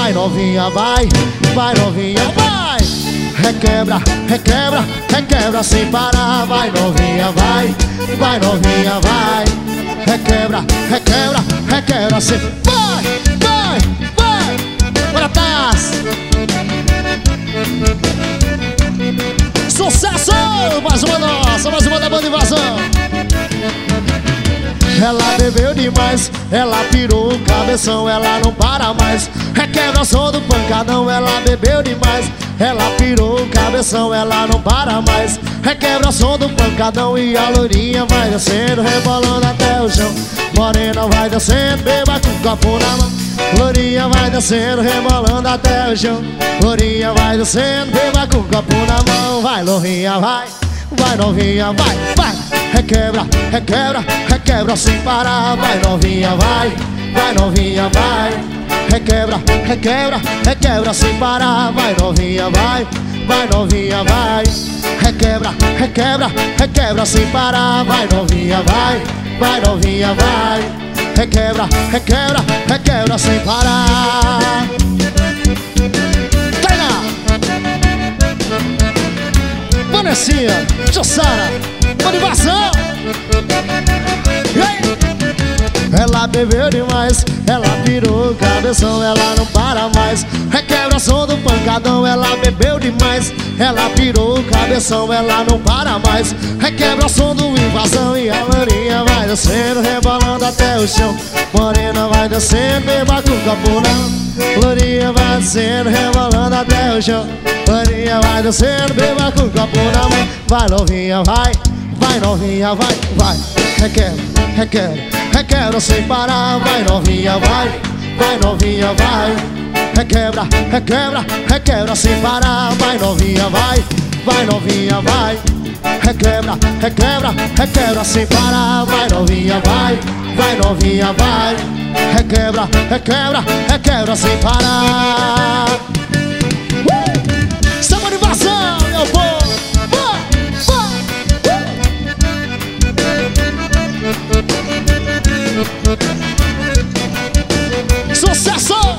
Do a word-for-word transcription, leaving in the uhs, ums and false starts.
vai novinha, vai, vai novinha, vai. Requebra, requebra, requebra sem parar, vai novinha, vai, vai novinha, vai. Requebra, requebra, requebra sem... Vai, vai, vai. Bora, Taz. Sucesso! Mais uma nossa, mais uma da banda Invasão. Ela bebeu demais, ela pirou o cabeção, ela não para mais. Requebra o som do pancadão, ela bebeu demais. Ela pirou o cabeção, ela não para mais. Requebra o som do pancadão e a loirinha vai descendo, rebolando até o chão. Morena vai descendo, beba com o copo na mão. Lourinha vai descendo, rebolando até o chão. Lourinha vai descendo, beba com o copo na mão. Vai, lourinha, vai, vai novinha, vai, vai. Requebra, requebra, requebra sem parar. Vai novinha, vai, vai novinha, vai. Requebra, requebra, requebra sem parar. Vai novinha, vai, vai novinha, vai. Requebra, requebra, requebra sem parar. Vai novinha, vai, vai novinha, vai. Requebra, requebra, requebra sem parar. Pega! Vanessinha, Jussara, motivação! Ela bebeu demais, ela pirou o cabeção, ela não para mais. Requebra o som do pancadão, ela bebeu demais. Ela pirou o cabeção, ela não para mais. Requebra o som do Invasão e a lourinha vai descendo, rebolando até o chão. Morena vai descendo, beba com o copo na mão. Lourinha vai descendo, rebolando até o chão. Lourinha vai descendo, beba com o copo na mão. Vai novinha, vai, vai novinha, vai, vai. Requebra, requebra, requebra sem parar. Vai novinha, vai, vai novinha, vai. Requebra, requebra, requebra sem parar. Vai novinha, vai, vai novinha, vai. Requebra, requebra, requebra sem parar. Vai novinha, vai, vai novinha, vai. Requebra, requebra, requebra sem parar. uh! Essa motivação, meu povo. Sucesso!